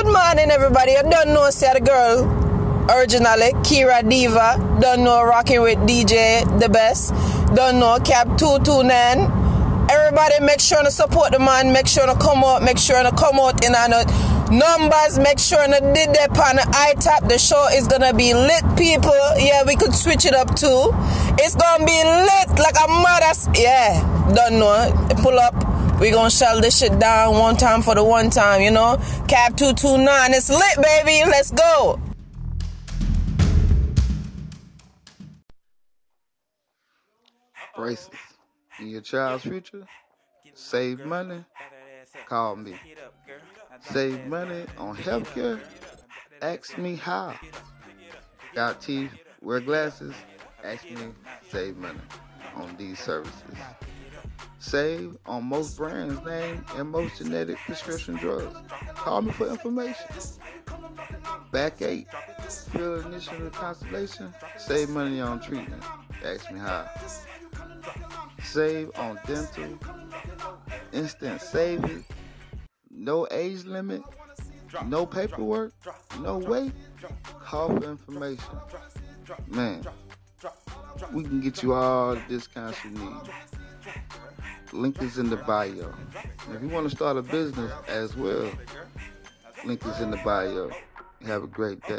Good morning, everybody. I don't know, say the girl originally, Kira Diva. Don't know, rocking with DJ The Best. Don't know, Cap 229. Everybody, make sure to support the man. Make sure to come out. Make sure to come out in our numbers. Make sure to did that on the iTap. The show is gonna be lit, people. Yeah, we could switch it up too. It's gonna be lit like a mother. Yeah, don't know. Pull up. We gonna shell this shit down one time for the one time, you know? Cap 229, it's lit, baby. Let's go. Braces. In your child's future, save money, call me. Save money on healthcare, ask me how. Got teeth, wear glasses, ask me, save money on these services. Save on most brands name and most genetic prescription drugs. Call me for information. Backache, feel initial constipation, save money on treatment. Ask me how. Save on dental, instant savings, no age limit, no paperwork, no wait. Call for information. Man, we can get you all the discounts you need. Link is in the bio. And if you want to start a business as well, link is in the bio. Have a great day.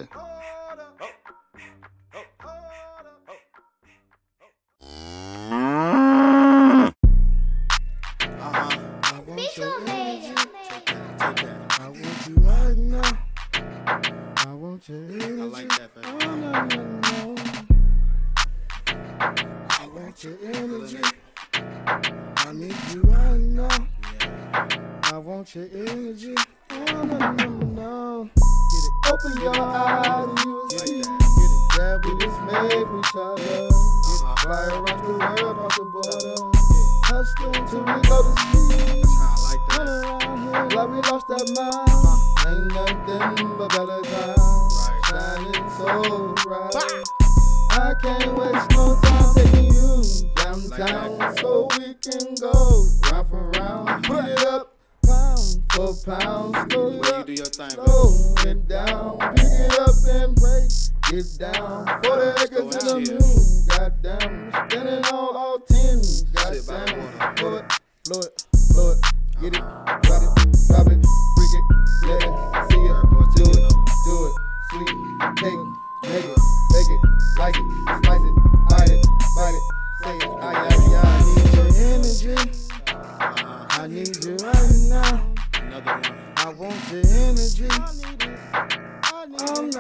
I need you right now. I want your energy. Oh, no. Get it. Open your eyes and you'll see that we was made for each other. Fly around the world, off the border. Hustle till we go to sleep. Run around here like we lost that mind. Ain't nothing but better times. Shining so bright. I can't waste no time taking you downtown so we can go round for round. Put it up, pound for pound. Slow it up, slow it down. Pick it up and break it down. 40 acres in the moon, goddamn. Standing all 10, goddamn. Blow it, get it, drop it, freak it, let it, see it, do it, sleep, take it, make it, like it, slice it, bite it, say it, I need your energy, I need you right now, I want your energy, oh no,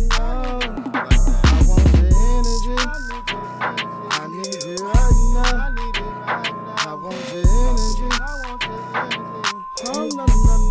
I want your energy, I need you right now, I want your energy, oh no.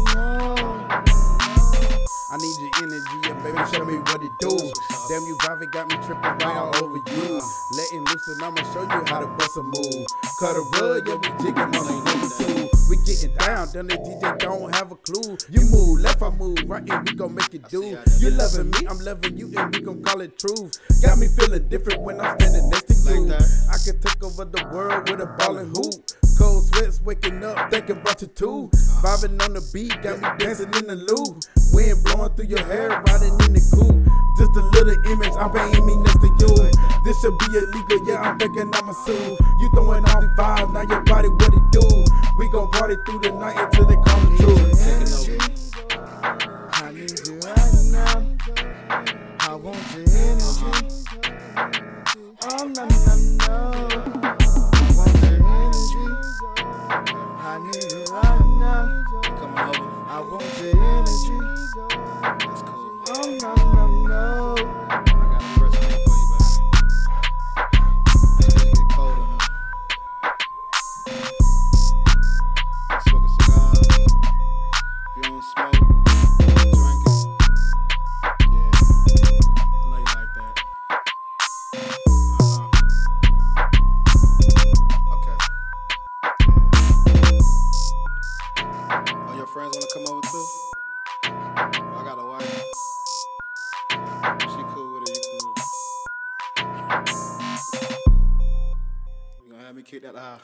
I need your energy, yeah, baby, show me what it do. Damn, you vibing got me tripping right all over you. Letting loose and I'ma show you how to bust a move. Cut a rug, yeah, we jigging on the number two. We getting down, done the DJ don't have a clue. You move, left I move, right and we gon' make it do. You loving me, I'm loving you, and we gon' call it truth. Got me feeling different when I'm standing next to you. I can take over the world with a ballin' hoop. Cold sweats, waking up, thinking about you too. Vibing on the beat, got me dancing in the loop. Wind blowing through your hair, riding in the coupe. Just a little image, I'm paying me next to you. This should be illegal, yeah, I'm thinking I'ma sue. You throwing all the vibes, now your body what it do. We gon' party through the night until they come true. I need you right now. I want your energy. Oh no. I want your energy. I need you right now. I want your energy. Oh no. I got a fresh name for you, baby. It's gonna get colder, huh? Smoke a cigar. If you don't smoke, drink it. Yeah, I know you like that. Okay. Yeah. Oh, your friends wanna come over too? I got a wife. She cool with it, you cool. You gonna have me kick that out?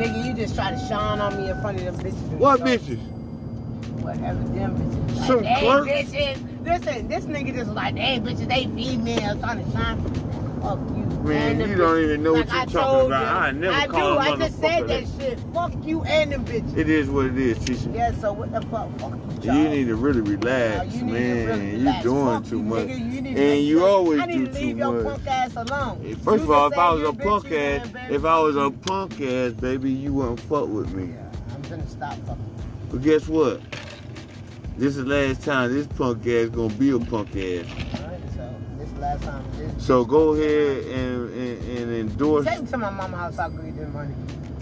Nigga, you just try to shine on me in front of them bitches. What So, bitches? Whatever, them bitches. Like, Some they clerks? bitches. Listen, this nigga just like, they bitches, they females trying to shine. Fuck you. Man, and you them don't bitches. even know what Like you're I talking told about. you. I never I call do. a I just said motherfucker that shit. Fuck you and them bitches. It is what it is, Tisha. Yeah, so what the fuck? Fuck you, You need to really relax, you need man. to really relax. You doing Fuck too you, much. nigga. You need to And make you sure- always I need do to too leave your much. punk ass alone. First of You all, just if I said was you a bitch, punk you ass, man, baby. if I was a punk ass, baby, you wouldn't fuck with me. Yeah, I'm gonna stop fucking. But guess what? This is the last time this punk ass gonna be a punk ass. Alright, so this last time. This So go ahead and endorse. take me to my mama house. I'll give you the money.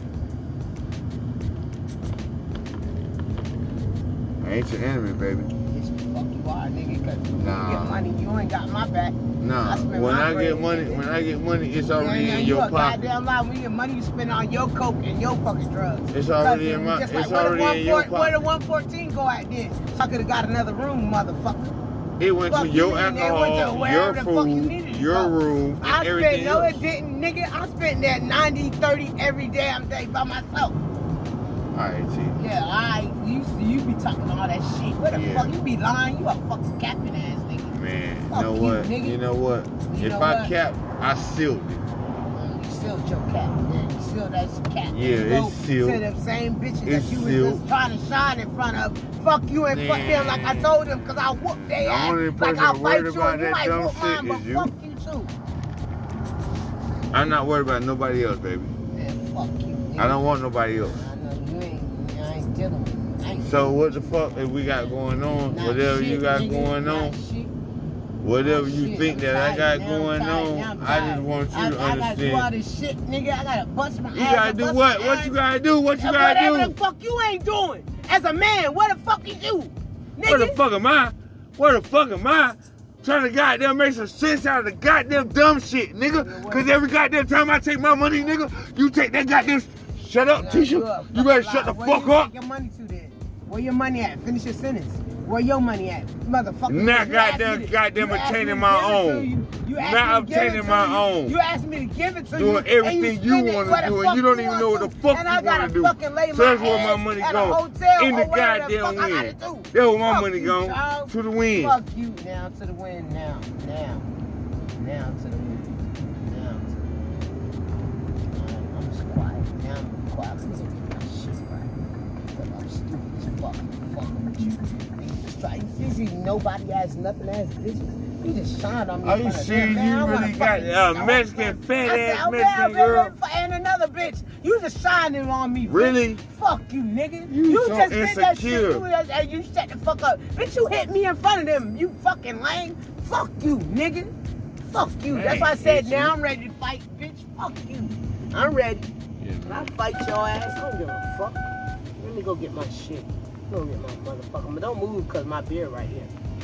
I ain't your enemy, baby. Yes, fuck you are, nigga. Cause you Nah. get money, you ain't got my back. Nah, I spend when my I bread, get money, nigga. when I get money, it's already Yeah, in you your a pocket. goddamn lie. When you get money, you spend on your coke and your fucking drugs. It's already Cause in my. just It's like, already in your where the pocket. 114 go at then? So I could have got another room, motherfucker. It went to Fuck your you mean, they went to alcohol, wherever your the fuck you food, needed to your go. room, and I everything spent, no else. it didn't, nigga. I spent that 90-30 every damn day by myself. Alright, T. Yeah, you be talking all that shit. Where the Yeah. fuck you be lying? You a fucking capping ass nigga. Man, you Fuck know you, what? nigga. You know what? You If know I what? cap, I sealed it. You sealed your cap. Yeah, you sealed that cap. Yeah, You go it's sealed. To them same bitches It's that you sealed. was just trying to shine in front of. Fuck you and fuck them like I told them, cause I whoop their The ass. only Like person I'll worried fight you about and you that might dumb whoop mine, shit but is you. fuck you too. I'm not worried about nobody else, baby. Man, fuck you. Nigga. I don't want nobody else. I know I ain't dealing with you. I ain't So what the fuck if we got going on? Not Whatever shit, you got nigga. going Not on, shit. whatever Not you shit. think I'm that I tired. got Now going I'm tired. on, Now I'm I tired. just want you to I gotta do all understand. this shit, nigga. I gotta bust my You ass. gotta do bust what? my What ass. you gotta do? What you And gotta whatever do? the fuck you ain't doing. As a man, what the fuck is you? Nigga. Where the fuck am I? Where the fuck am I? Trying to goddamn make some sense out of the goddamn dumb shit, nigga. Cause every goddamn time I take my money, nigga, you take that goddamn. Shut up, Nah, Tisha. You better shut the Where fuck you up. take your money to then? Where your money at? Finish your sentence. Where your money at? Motherfucker. Not You asked goddamn- me to- goddamn you asked me obtaining to my give it to own. you. You asked Not me to give it obtaining to my you. own. You asked me to give it to you. Doing and everything you spend it want where to the do, fuck and you don't even want know what to. the fuck And you I gotta want to do. fucking lay So that's my where my ass money at a go. hotel In the or wherever goddamn fuck I gotta wind. do. That's where my Fuck money you, go. child. To the wind. Fuck you now to the wind now to the wind now to the wind. Alright, I'm just quiet now. I'm quiet. I'm gonna get my shit right. Cause I'm stupid as fuck. Fucking with you. You just try. You see nobody has nothing as bitches. You just shine on me. Are in you front of serious? them, man. I You wanna really got fucking- a Mexican fat I ass said, Mexican girl? And another bitch. You just shining on me. Bitch. Really? Fuck you, nigga. You so just did that shit. insecure. And you shut the fuck up. Bitch, you hit me in front of them. You fucking lame. Fuck you, nigga. Fuck you. Man, That's why I said bitch, now I'm ready to fight, bitch. Fuck you. I'm ready. Yeah, And I'll fight your ass. I don't give a fuck. Let me go get my shit. Go get my motherfucker. But don't move because my beer right here.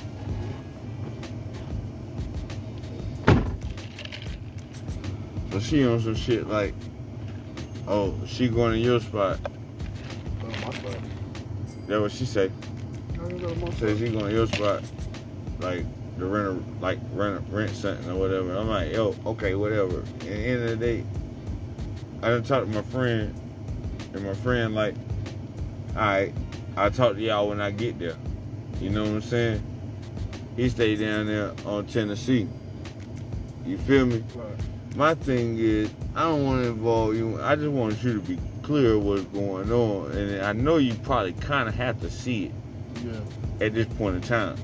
So she on some shit like, oh, she going to your spot. Go to my spot. That's what she say. I can go to my spot. Say she going to your spot, like to rent something or whatever. I'm like, yo, okay, whatever. At the end of the day, I done talked to my friend, and my friend like, all right, I'll talk to y'all when I get there. You know what I'm saying? He stayed down there on Tennessee. You feel me? Right. My thing is, I don't want to involve you. I just want you to be clear of what's going on. And I know you probably kind of have to see it Yeah. at this point in time.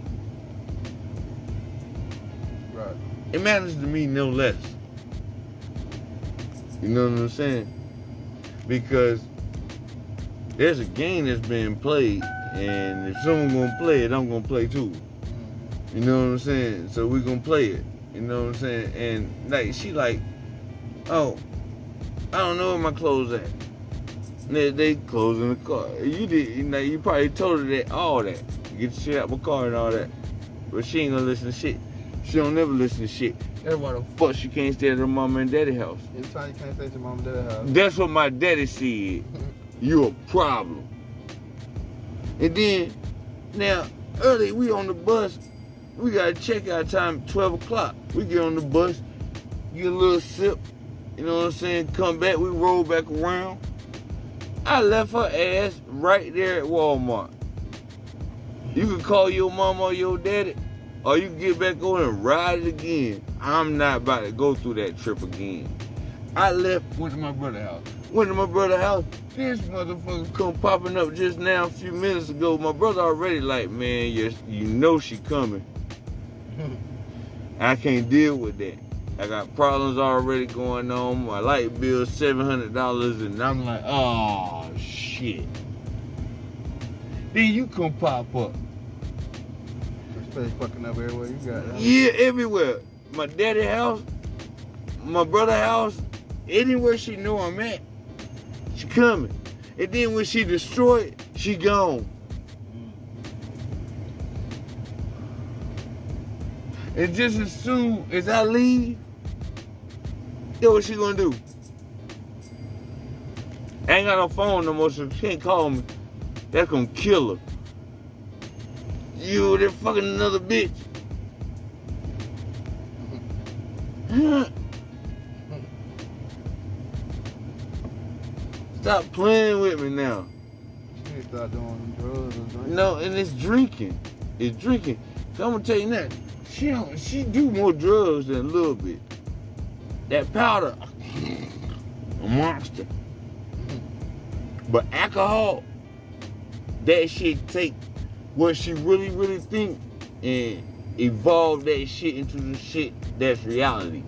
Right. It matters to me no less. You know what I'm saying? Because there's a game that's being played, and if someone's gonna play it, I'm gonna play too. You know what I'm saying? So we're gonna play it. You know what I'm saying? And like she like, oh, I don't know where my clothes at. They clothes in the car. You probably told her that, all that. Get the shit out my car and all that. But she ain't gonna listen to shit. She don't never listen to shit. That's why the fuck she can't stay at her mama and daddy house. Anytime you can't stay at your mom and dad's house. That's what my daddy said. You a problem. And then, now, early we on the bus. We got checkout time 12 o'clock. We get on the bus, get a little sip, you know what I'm saying? Come back, we roll back around. I left her ass right there at Walmart. You can call your mama or your daddy, or you can get back on and ride it again. I'm not about to go through that trip again. I left, went to my brother's house. This motherfucker come popping up just now a few minutes ago. My brother already like, man, yes, you know she coming. I can't deal with that. I got problems already going on. My light bill $700, and I'm like, oh shit. Then you come pop up. Stay fucking up everywhere you got. Huh? Yeah, everywhere. My daddy's house, my brother's house, anywhere she know I'm at, she coming. And then when she destroyed, she gone. And just as soon as I leave, you know what she gonna do? I ain't got no phone no more, so she can't call me. That's gonna kill her. You, they're fucking another bitch. Stop playing with me now. She need to start doing drugs or drinking. No, and it's drinking. It's drinking. So I'm gonna tell you that. She do more drugs than a little bit. That powder, a monster. But alcohol, that shit take what she really, really think and evolve that shit into the shit that's reality.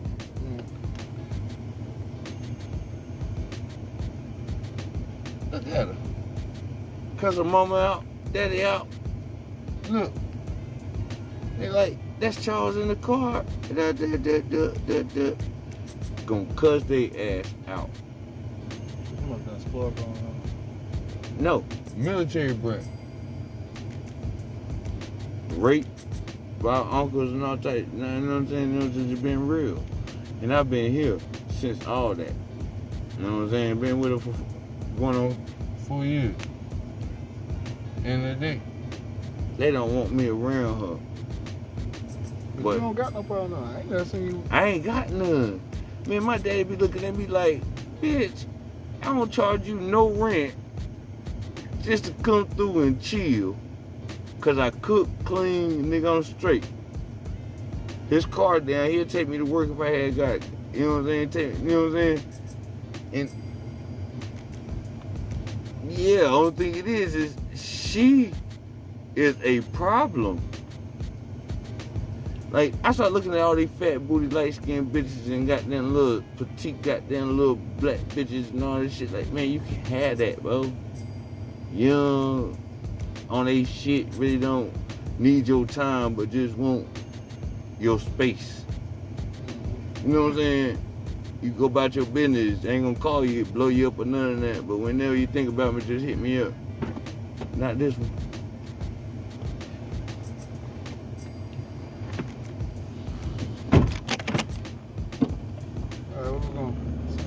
Look at her. Cause her mama out, daddy out. Look. They like, that's Charles in the car. Gonna cuss their ass out. You must have sport going on. No, military brat. Rape by uncles and all type. You know what I'm saying? It's just been real. And I've been here since all that. You know what I'm saying? Been with her for going on 4 years. End of the day, they don't want me around her. But you don't got no problem. No. I ain't never seen you. I ain't got none. Man, my daddy be looking at me like, bitch, I don't charge you no rent just to come through and chill. Cause I cook, clean, nigga, I'm straight. His car down, he'll take me to work if I had got it. You know what I'm saying? You know what I'm saying? And yeah, the only thing it is she is a problem. Like, I started looking at all these fat booty, light skinned bitches and goddamn little petite goddamn little black bitches and all this shit. Like, man, you can have that, bro. Young, on they shit, really don't need your time, but just want your space. You know what I'm saying? You go about your business, they ain't gonna call you, blow you up or none of that. But whenever you think about me, just hit me up. Not this one. Alright, where we going?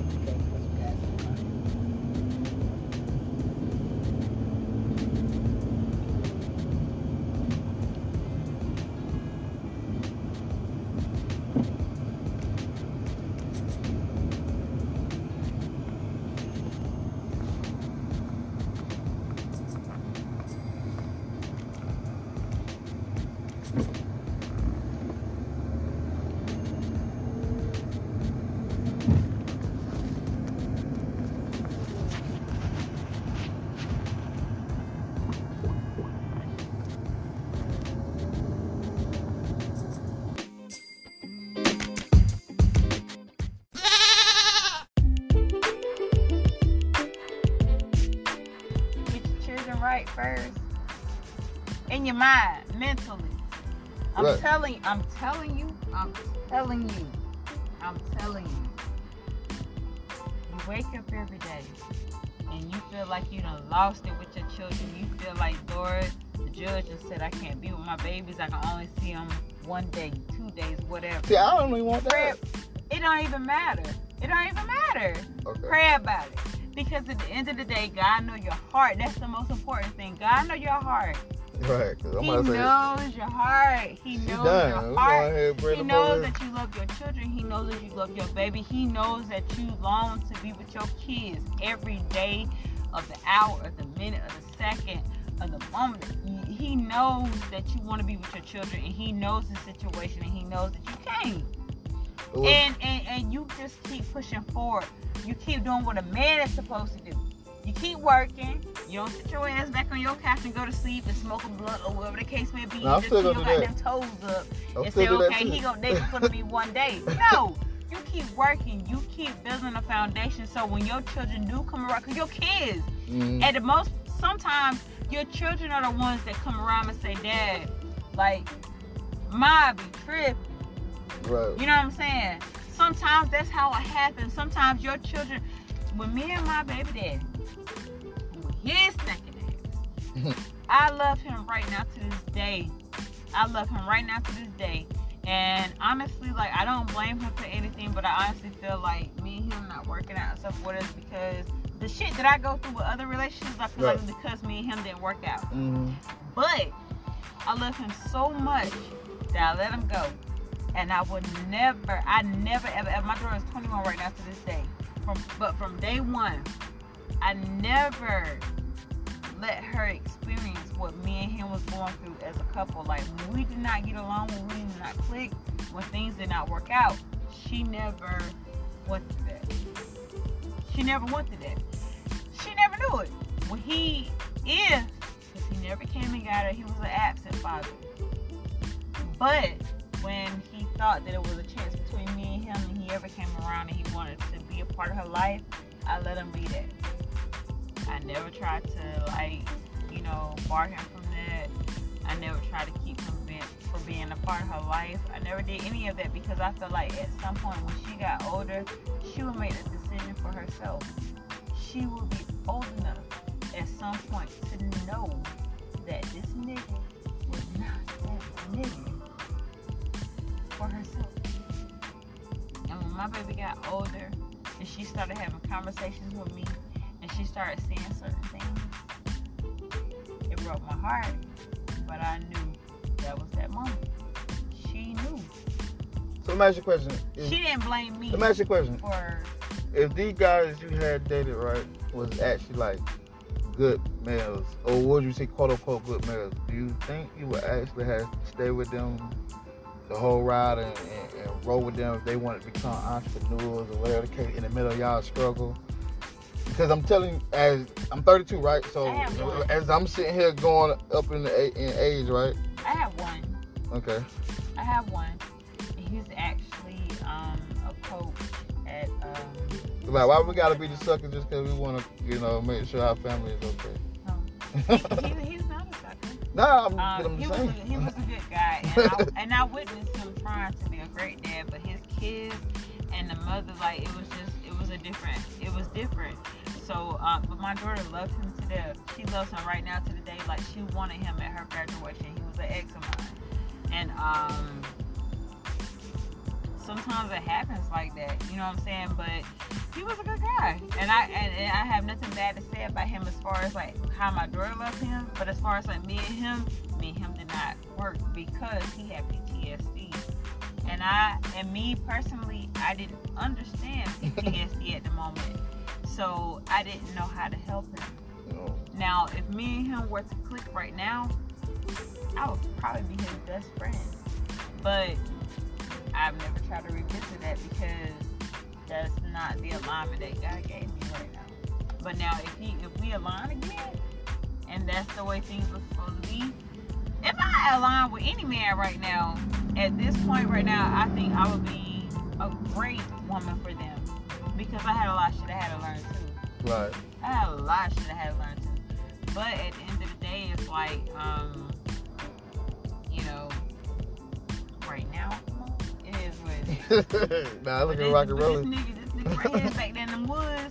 Right first in your mind, mentally. I'm Right. telling you. You wake up every day and you feel like you done lost it with your children. You feel like, Lord, the judge just said I can't be with my babies. I can only see them 1 day, 2 days, whatever. See, I don't even want Pray, that. it don't even matter. Okay. Pray about it. Because at the end of the day, God knows your heart. That's the most important thing. God knows your heart. Right, because I'm He about to say, knows your heart. He knows done. your Let's go heart. ahead and bring He them knows over. that you love your children. He knows that you love your baby. He knows that you long to be with your kids every day of the hour, of the minute, of the second, of the moment. He knows that you want to be with your children, and he knows the situation, and he knows that you can't. And you just keep pushing forward. You keep doing what a man is supposed to do. You keep working. You don't sit your ass back on your couch and go to sleep and smoke a blunt or whatever the case may be. No, You just keep your goddamn toes up and say, okay, he gonna date for me one day. No, you keep working. You keep building a foundation so when your children do come around, because your kids, at the most, sometimes your children are the ones that come around and say, Dad, like, Ma be tripping. Right. You know what I'm saying? Sometimes that's how it happens. Sometimes your children, when me and my baby daddy, his naked ass, I love him right now to this day. I love him right now to this day. And honestly, like, I don't blame him for anything, but I honestly feel like me and him not working out and stuff with us because the shit that I go through with other relationships, I feel like it's because me and him didn't work out. But I love him so much that I let him go. And I never, ever, my daughter is 21 right now to this day. But from day one, I never let her experience what me and him was going through as a couple. Like, when we did not get along, when we did not click, when things did not work out, she never wanted that. She never wanted that. She never knew it. When because he never came and got her, he was an absent father. But when he thought that it was a chance between me and him, and he ever came around and he wanted to be a part of her life, I let him be that. I never tried to, like, you know, bar him from that. I never tried to keep him from being a part of her life. I never did any of that because I felt like at some point when she got older, she would make a decision for herself. She would be old enough at some point to know that this nigga was not that nigga for herself. And when my baby got older and she started having conversations with me and she started saying certain things, it broke my heart, but I knew that was that moment. She knew. So let me ask you a question. She didn't blame me. Let me ask you a question. For if these guys you had dated, right, was actually like good males, or would you say quote unquote good males, do you think you would actually have to stay with them the whole ride and roll with them if they wanted to become entrepreneurs or whatever the case in the middle of y'all struggle? Because I'm telling you, as I'm 32, right? So as I'm sitting here going up in age, right? I have one. Okay. I have one. And he's actually a coach at Like, why we gotta be the sucker just because we want to, you know, make sure our family is okay? He's not a sucker. Nah, I'm just saying. He was a good guy, and I witnessed him trying to be a great dad, but his kids and the mother, like, it was different. So, but my daughter loved him to death. She loves him right now to the day. Like, she wanted him at her graduation. He was an ex of mine, and sometimes it happens like that, you know what I'm saying? But he was a good guy, and I have nothing bad to say about him as far as like how my daughter loves him. But as far as like me and him did not work because he had PTSD, and me personally, I didn't understand PTSD at the moment, so I didn't know how to help him. No. Now, if me and him were to click right now, I would probably be his best friend, but I've never tried to revisit that because that's not the alignment that God gave me right now. But now, if we align again, and that's the way things are supposed to be, if I align with any man right now, at this point right now, I think I would be a great woman for them because I had a lot of shit I had to learn too. Right. I had a lot of shit I had to learn too. But at the end of the day, it's like, you know, right now, it is what it is. Nah, look at Rocky Roller. This nigga right here back there in the woods,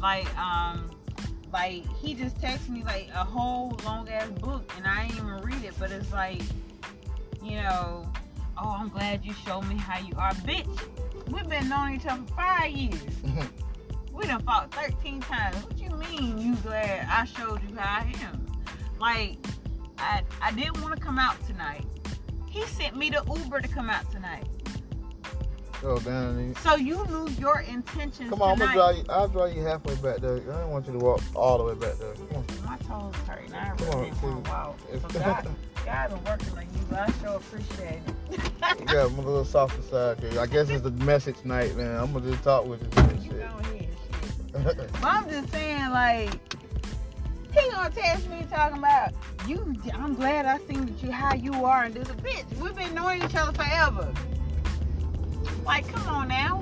like he just texted me like a whole long ass book, and I ain't even read it. But it's like, you know, oh, I'm glad you showed me how you are, bitch. We've been knowing each other for 5 years. We done fought 13 times. What you mean you glad I showed you how I am? Like, I didn't want to come out tonight. He sent me the Uber to come out tonight. Oh, damn. So you knew your intentions. Come on, tonight. I'll drive you halfway back there. I don't want you to walk all the way back there. Come on. My toes hurt. Now I Come really on, want to walk. So God been working on you, but I sure appreciate it. You got my little softer side, kid. I guess it's the message night, man. I'm gonna just talk with you. You go ahead, shit. But I'm just saying, like, he gonna text me talking about you. I'm glad I seen that you how you are, and this a bitch. We've been knowing each other forever. Like, come on now.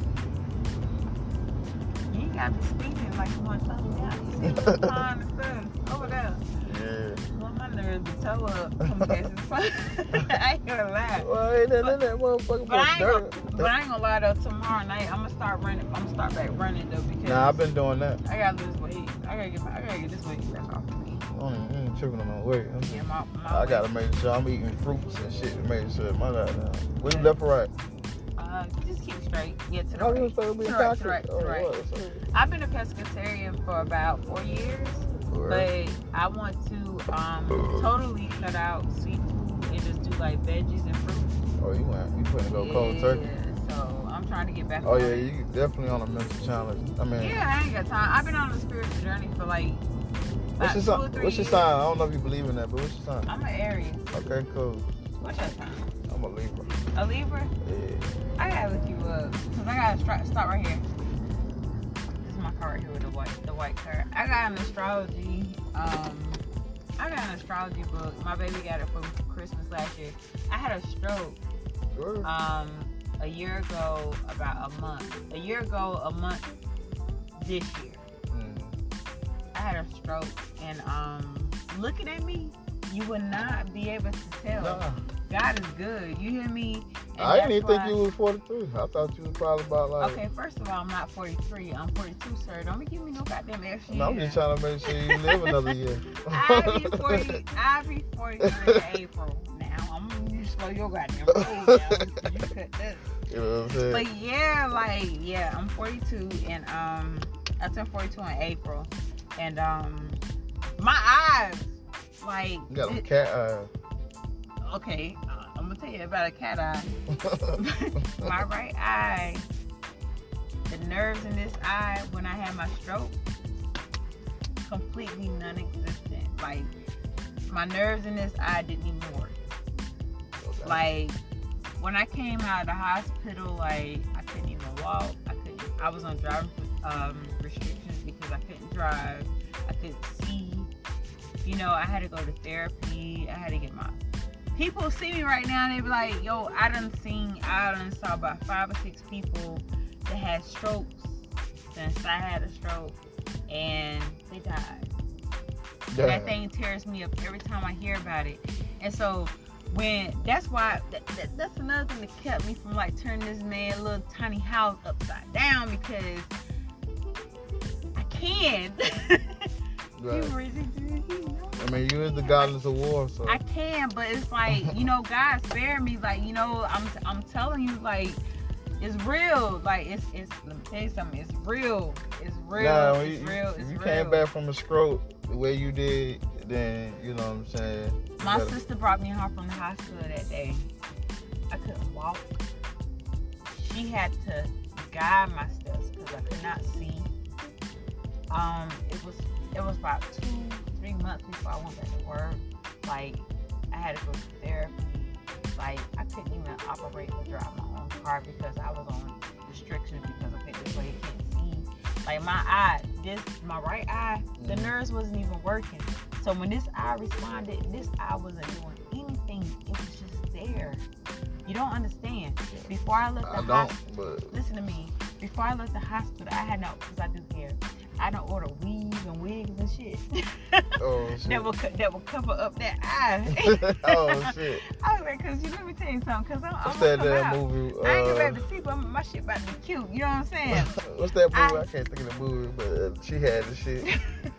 You ain't gotta be speaking like you want something out. You see what's on and stuff over there. Yeah. Well, my nerves be toe up. I ain't gonna lie. Well, ain't that motherfucker But I dirt. ain't gonna lie though. Tomorrow night I'm gonna start running. I'm gonna start back running though because Nah, I've been doing that. I gotta lose weight. I gotta get this weight back off of me. I ain't tripping on my weight. Yeah, my I gotta make sure I'm eating fruits and shit to make sure my we left or right? Just keep straight. Yeah, to the Oh, right. you was supposed to be To a the right, cocker? to the right, to Oh, the right. what? I've been a pescatarian for about 4 years, but I want to totally cut out seafood and just do like veggies and fruit. Oh, you finna go cold turkey? So I'm trying to get back. Oh on yeah, it. you definitely on a mental challenge. I mean, Yeah, I ain't got time. I've been on a spiritual journey for like what's your about 2 or sign? 3 What's your years. sign? I don't know if you believe in that, but what's your sign? I'm an Aries. Okay, cool. What's your sign? I'm a Libra. A Libra? Yeah. I gotta look you up because I gotta stop right here. This is my car right here with the white car. I got an astrology. I got an astrology book. My baby got it for Christmas last year. I had a stroke. Sure. A year ago, about a month. A year ago, a month this year. I had a stroke, and looking at me, you would not be able to tell. Nah. God is good. You hear me? And I didn't even that's think you was 43. I thought you was probably about like. Okay, first of all, I'm not 43. I'm 42, sir. Don't be giving me no goddamn extra No, I'm year. just trying to make sure you live another year. I'll be 43 in April. Now I'm gonna slow your goddamn roll down. You cut that. You know what I'm saying? But yeah, I'm 42, and I turned 42 in April, and my eyes, like, You got a cat eye. okay, I'm gonna tell you about a cat eye. My right eye, the nerves in this eye when I had my stroke, completely non-existent. Like, my nerves in this eye didn't even work. Okay. Like, when I came out of the hospital, like, I couldn't even walk. I was on driving restrictions because I couldn't drive. I couldn't see. You know, I had to go to therapy. I had to get my... People see me right now and they be like, yo, I done saw about 5 or 6 people that had strokes since I had a stroke, and they died. Damn. That thing tears me up every time I hear about it. And so that's why that's another thing that kept me from like turning this man's little tiny house upside down, because I can. Right. I I mean, you is the goddess of war, so. I can, but it's like, you know, God spared me. Like, you know, I'm telling you, like, it's real. Like, it's let me tell you something. It's real. It's real. Nah, It's real. It's if you real. came back from a stroke the way you did, then you know what I'm saying. My sister brought me home from the hospital that day. I couldn't walk. She had to guide my steps because I could not see. It was about 2-3 months before I went back to work. Like, I had to go to therapy. Like, I couldn't even operate or drive my own car because I was on restrictions because okay, this way you can't see. Like, my right eye, the nerves wasn't even working. So when this eye responded, this eye wasn't doing anything. It was just there. You don't understand. Before I left the hospital, listen to me. Before I left the hospital, I had because I do hair. I done order weaves and wigs and shit. Oh, shit. that will cover up that eye. Oh, shit. I was like, cause let me tell you something, cause What's I'm that gonna come damn out. movie? I ain't gonna be able to see, but my shit about to be cute. You know what I'm saying? What's that movie? I can't think of the movie, but she had the shit.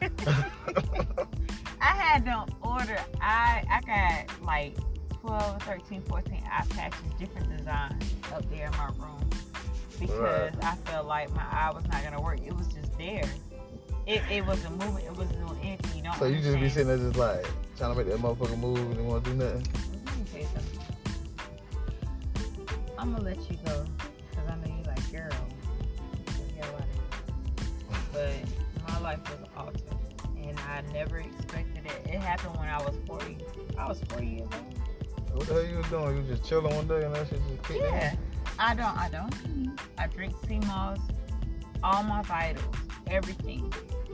I had them order. I got like 12, 13, 14 eye patches, different designs up there in my room because I felt like my eye was not gonna work. It was just there. It wasn't moving. It wasn't doing anything. You don't. So you just be understand. sitting there just like trying to make that motherfucker move and you want to do nothing. Let me tell you something. I'm gonna let you go because I know girl. Yeah, but my life was altered, and I never expected it. It happened when I was 40. I was 40 years old. What the hell you was doing? You was just chilling one day and that shit just kicked in? Yeah. I don't eat. I drink sea moss, all my vitals, everything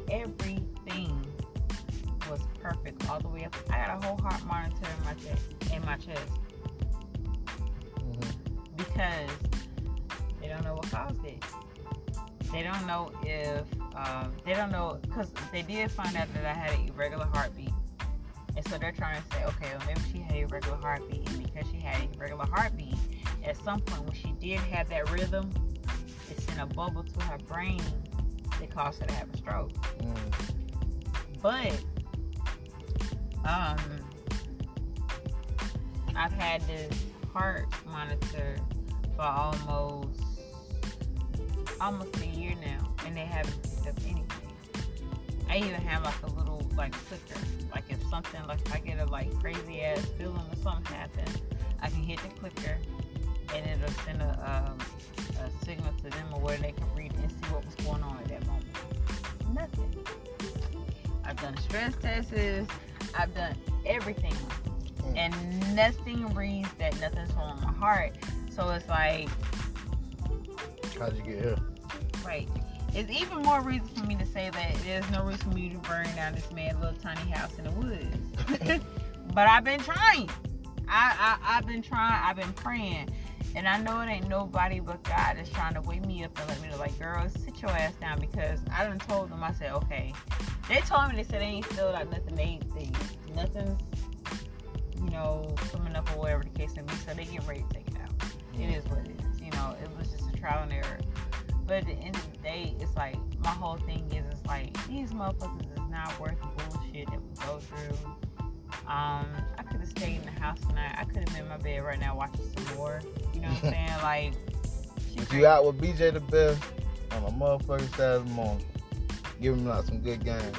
was perfect all the way up. I got a whole heart monitor in my chest. Because they don't know what caused it. They don't know if because they did find out that I had an irregular heartbeat. And so they're trying to say, okay, well, maybe she had an irregular heartbeat, and because she had an irregular heartbeat, at some point when she did have that rhythm, it sent a bubble to her brain that caused her to have a stroke. But I've had this heart monitor for almost a year now, and they haven't picked up anything. I even have like a little like clicker. Like if something, like if I get a like crazy ass feeling or something happens, I can hit the clicker and it'll send a signal to them or where they can read and see what was going on at that moment. Nothing. I've done stress tests, I've done everything, and nothing reads that nothing's wrong with my heart. So it's like, how'd you get here? Right. It's even more reason for me to say that there's no reason for me to burn down this man's little tiny house in the woods. But I've been trying. I've been trying. I've been praying. And I know it ain't nobody but God that's trying to wake me up and let me know, like, girl, sit your ass down, because I done told them, I said, okay. They told me, they said they ain't filled out nothing. Nothing's, coming up or whatever the case may be. So they get ready to take it out. It is what it is. It was just a trial and error. But at the end of the day, it's like, my whole thing is, it's like, these motherfuckers is not worth the bullshit that we go through. I could have stayed in the house tonight. I could have been in my bed right now watching some more. You know what I'm saying? Like, if you out with BJ the Best on a motherfucking Saturday morning, give him out some good game.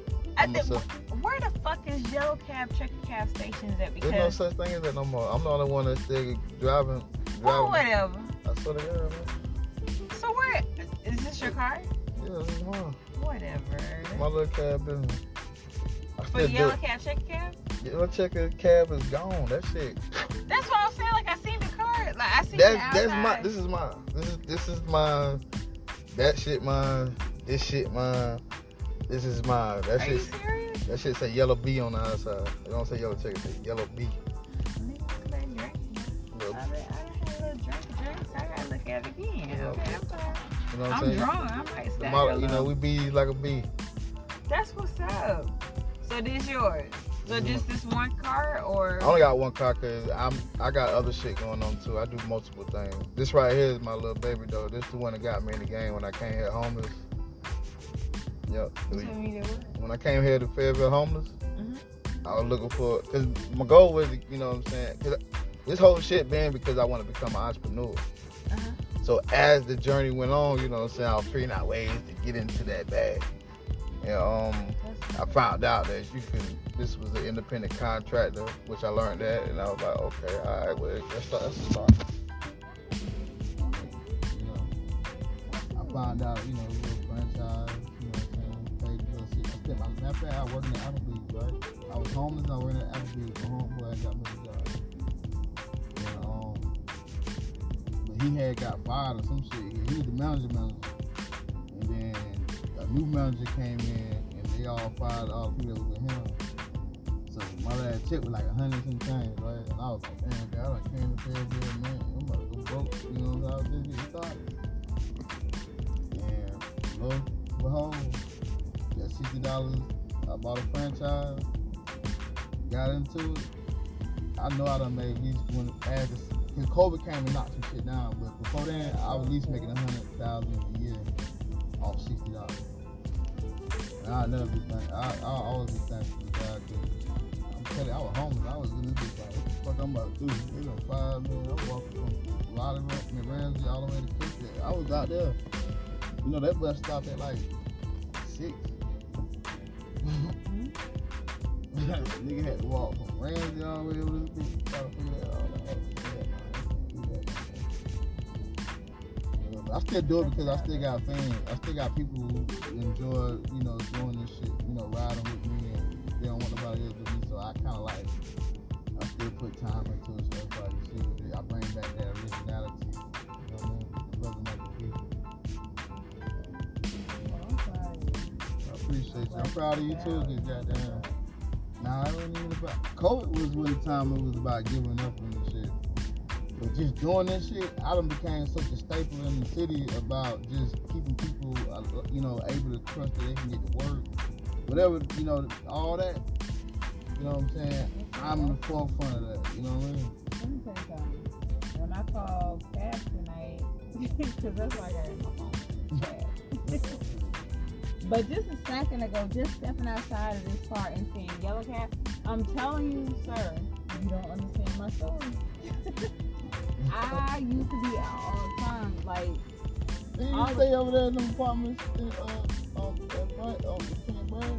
Where the fuck is yellow cab, checker cab stations at? Because there's no such thing as that no more. I'm the only one that's still driving. Well, whatever. I swear to God, man. So where is this your car? Yeah, this is mine. Whatever. My little cab business. For the yellow cab, checker cab? Yellow checker cab is gone. That shit. That's what I'm saying. Like, I seen the car. Like, I seen it outside. That's my. This is mine. This is mine. That shit mine. This shit mine. This is mine. That Are shit. You serious? That shit say yellow B on the outside. It don't say yellow checker. It say yellow B. I done had a little drink. So I gotta look at it again. Yeah, Okay, you know what I'm saying? drunk. I might stay. We bees like a bee. That's what's up. So this yours. So just this one car, or? I only got one car because I got other shit going on too. I do multiple things. This right here is my little baby though. This is the one that got me in the game when I came here homeless. Yep. When I came here to Fayetteville homeless, I was looking for, because my goal was, you know what I'm saying? Cause this whole shit been because I want to become an entrepreneur. So as the journey went on, you know what I'm saying, I was figuring out ways to get into that bag. And I found out that this was an independent contractor, which I learned that, and I was like, okay, all right, well, let's start. I found out, little franchise, I worked in Applebee's, right? I was homeless, I worked at Applebee's. My homeboy got me a job. And, but he had got fired or some shit. He was the manager. And then a new manager came in, and they all fired all the people that was with him. So my last check was like 100 and change, right? And I was like, damn, God, I came to Fayetteville, man. I'm about to go broke. You know what I'm saying? I was just getting started. And lo and behold, that $60, I bought a franchise, got into it. I know I done made at least because COVID came and knocked some shit down, but before then, I was at least making $100,000 a year off $60. And I'll never be thankful. I'll always be thankful to God, because I'm telling you, I was homeless. I was in this bitch like, what the fuck I'm about to do? They gonna fire me. I'm walking from Ramsey all the way to Pittsburgh. I was out there. That bus stopped at like 6. Nigga had to walk from Ramsey all the way over this bitch, try to figure that all out. I still do it because I still got fans. I still got people who enjoy, you know, doing this shit, you know, riding with me, and they don't want nobody else to do. So I kind of like, I still put time into it. So that's why you see with it. I bring back that originality. You know what I mean? The brother like the people. I appreciate you. I'm proud of you too. Cause goddamn. Nah, it wasn't even about. COVID was really time it was about giving up on this shit. But just doing this shit, I done became such a staple in the city about just keeping people, you know, able to trust that they can get to work. Whatever, you know, all that. You know what I'm saying? I'm in the forefront of that. You know what I mean? Let me tell you something. When I called Cash tonight, because that's why I got in my phone. But just a second ago, just stepping outside of this part and seeing Yellow Cat, I'm telling you, sir, you don't understand my story. I used to be out all the time, like. Did you stay over there in them apartments in Brand?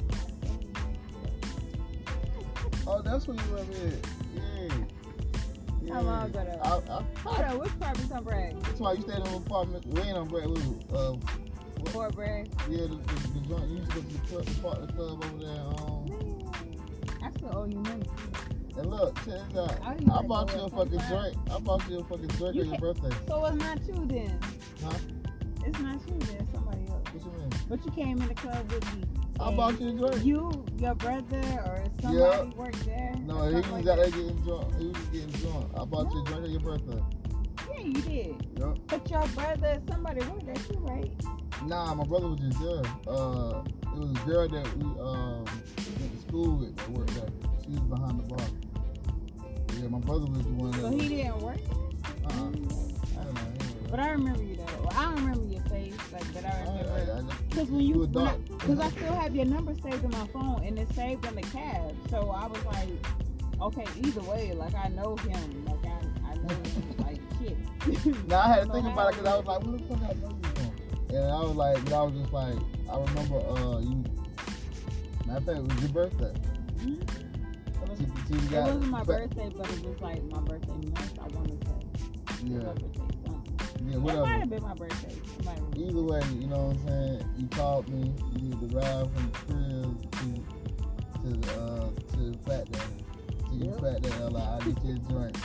Oh, that's where you live at. Yeah. How long ago though? Hold on, which part is on Bragg? That's why you stayed in an apartment. We ain't on Bragg. Fort Bragg? Yeah, the joint. You used to go to the club over there. I still owe you money. And look, check this out. I bought you a fucking drink. I bought you a fucking drink on your birthday. So it's not you then? Huh? It's not you then, somebody else. What you mean? But you came in the club with me. I bought you a drink. You, your brother, or somebody worked there? No, he was out there getting drunk. He was getting drunk. I bought you a drink on your birthday. Yeah, you did. Yep. But your brother, somebody worked there too, right? Nah, my brother was just there. It was a girl that we went to school with that worked there. She was behind the bar. Yeah, my brother was the one that. So he didn't work? I don't know. But I remember you though. Well, I don't remember your face, like, but I remember. Because because I still have your number saved in my phone, and it's saved in the cab. So I was like, okay, either way, like I know him, like I know him, like shit. Now I had to think about it because I was like, what the fuck I know you from? And I was like, but I was just like, I remember you. Matter of fact, it was your birthday. Mm-hmm. It wasn't my birthday, but it was like my birthday month, I want to say. Yeah. Yeah, whatever. It might have been my birthday. Either way, you know what I'm saying? You called me, you need to ride from the crib to the Fat Daddy. To your Fat Daddy, I get you a drink.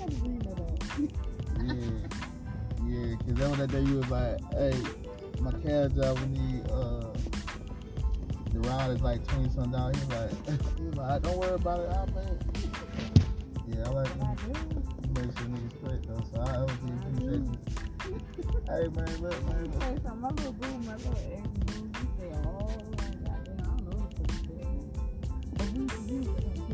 Yeah, because that was that day you was like, hey, my cab driver need, the ride is like $20-something. He was like, don't worry about it, I'll pay it. Yeah, I like it. Make sure niggas straight though, so I appreciate you. Hey man, look, man. My little boo, my little ex-boo, he say all like that. I don't know what to say. But we used to do it.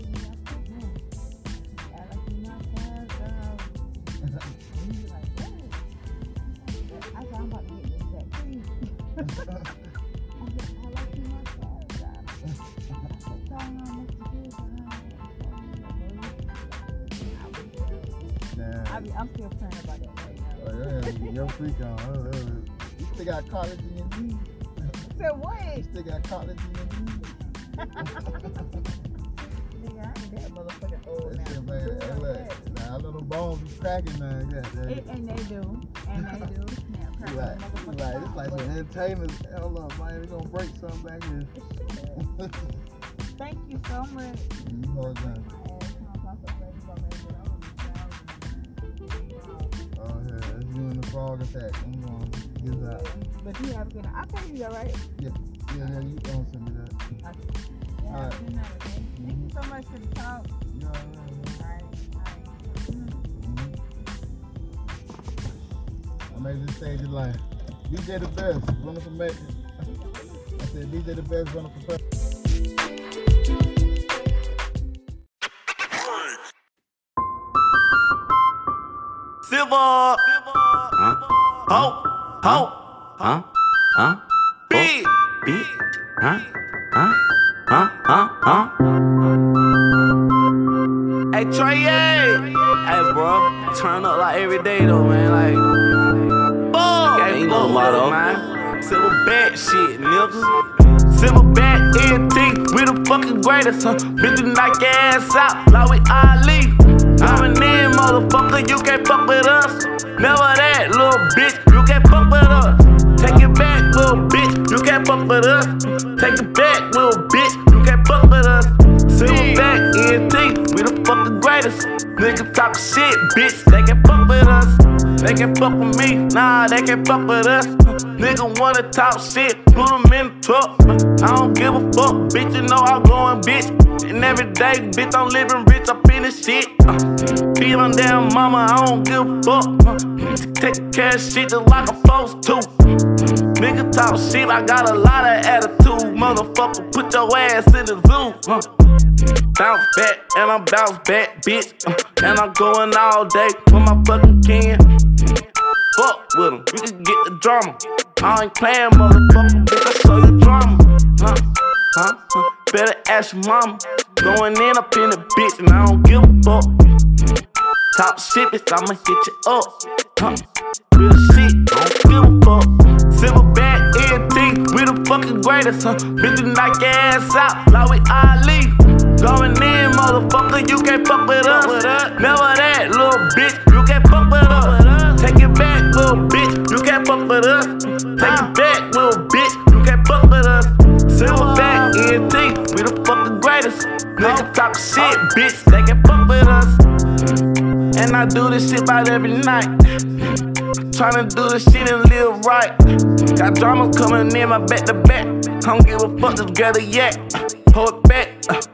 I like you not fast, and he was like, what? I said, I'm about to get this back, please. I said, I like you not fast, I'm still praying about that right now. Oh, yeah, your freak on. You still got college in your knee. Said what? You still got college in your knee. Nigga, I ain't that motherfucking old now. Nah, I know them bones be cracking now. And they do. It's like some entertainers. Hold up, man. We're gonna break something back here. Thank you so much. You hold down. You in the frog attack. I'm going to get that. But you have a good night. I'll pay you, alright? Yeah, you don't send me that. Okay. Yeah, all right. Good night, okay? Thank you so much for the talk. Yeah, alright. I made this stage of life. DJ the best, running for Metro. I said DJ the best, running for president. Silver, big, Hey Trey, hey bro, turn up like every day though, man. Like, ain't no motto, man. Silver back shit, niggas. Silver back NT, we the fucking greatest, huh? Bitch, you knock your ass out like we Ali. I'm an in, motherfucker, you can't fuck with us. Never that, little bitch, you can't fuck with us. Take it back, little bitch, you can't fuck with us. Take it back, little bitch, you can't fuck with us. Silverback, ENT, we the fucking greatest. Niggas talk shit, bitch, they can fuck with us. They can fuck with me, nah, they can fuck with us. Nigga wanna talk shit, put them in the truck. I don't give a fuck, bitch, you know I'm going, bitch. And every day, bitch, I'm living rich up in this shit. Beat on damn mama, I don't give a fuck. Take care of shit just like I'm supposed to. Nigga talk shit, I got a lot of attitude. Motherfucker, put your ass in the zoo. Bounce back, and I'm bounce back, bitch. And I'm going all day with my fucking kin. Fuck with him, you can get the drama. I ain't playing, motherfucker, bitch, I show you drama. Better ask your mama. Going in up in the bitch, and I don't give a fuck. Top shit, bitch, I'ma hit you up. Real shit, don't give a fuck. Silverback, ENT, we the fucking greatest, Bitch, you knock your ass out like we Ali. Going in, motherfucker, you can't fuck with us. Never that, little bitch, you can't fuck with us. Take it back, little bitch, you can't fuck with us. Take it back, little bitch, you can't fuck with us. Silverback, ENT, we the fucking greatest. Nigga talk shit, bitch, they can fuck with us. And I do this shit about every night. Tryna do this shit and live right. Got drama coming in my back to back. Don't give a fuck, just get a yak. Pull it back.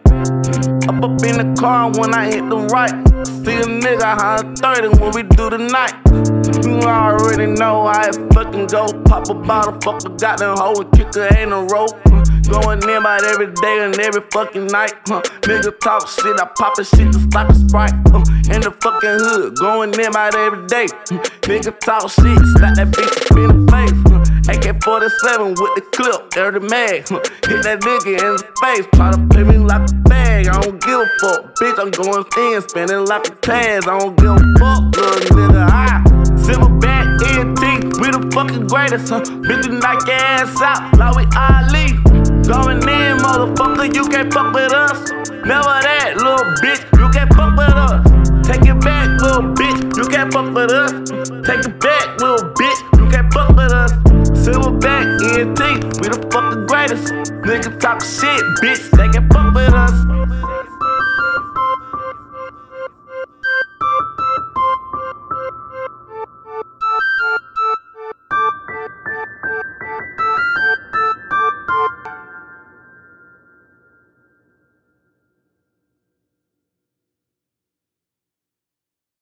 Up in the car when I hit the right. See a nigga 130 when we do the night. You already know how it fucking go. Pop a bottle, fuck a goddamn hoe and kick her in a row. Going in about every day and every fucking night. Nigga talk shit, I pop a shit just like a Sprite. In the fucking hood, going in about every day. Nigga talk shit, slap that bitch up in the face. AK-47 with the clip, dirty mag. Hit that nigga in the face, try to play me like a bag. I don't give a fuck, bitch, I'm going thin, spinning like a Taz. I don't give a fuck, little nigga, Silverback, ENT, we the fucking greatest, Bitch, you knock your ass out like we Ali. Going in, motherfucker, you can't fuck with us. Never that, little bitch, you can't fuck with us. Take it back, little bitch, you can't fuck with us. Take it back, little bitch, you can't fuck with us. Silverback, ENT, we the fucking greatest. Niggas talk shit, bitch, they can fuck with us.